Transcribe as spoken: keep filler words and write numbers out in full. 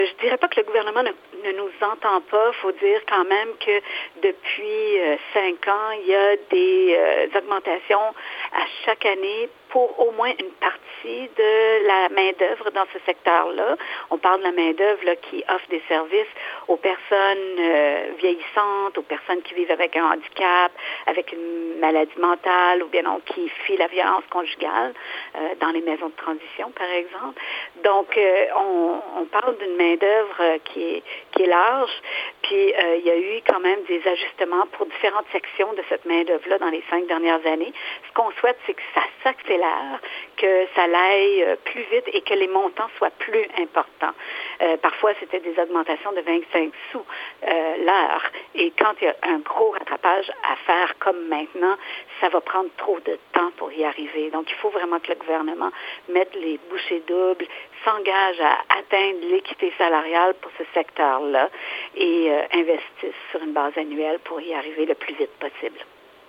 Je dirais pas que le gouvernement ne, ne nous entend pas. Il faut dire quand même que depuis euh, cinq ans, il y a des euh, augmentations à chaque année pour au moins une partie de la main-d'œuvre dans ce secteur-là. On parle de la main-d'œuvre là, qui offre des services aux personnes euh, vieillissantes, aux personnes qui vivent avec un handicap, avec une maladie mentale ou bien non, qui fuient la violence conjugale euh, dans les maisons de transition, par exemple. Donc, euh, on, on parle d'une main-d'œuvre euh, qui est, qui est large, puis euh, il y a eu quand même des ajustements pour différentes sections de cette main-d'œuvre-là dans les cinq dernières années. Ce qu'on souhaite, c'est que ça s'accélère, que ça aille euh, plus vite et que les montants soient plus importants. Euh, parfois, c'était des augmentations de vingt-cinq sous euh, l'heure. Et quand il y a un gros rattrapage à faire comme maintenant, ça va prendre trop de temps pour y arriver. Donc, il faut vraiment que le gouvernement mette les bouchées doubles, s'engage à atteindre l'équité salariale pour ce secteur-là et euh, investisse sur une base annuelle pour y arriver le plus vite possible.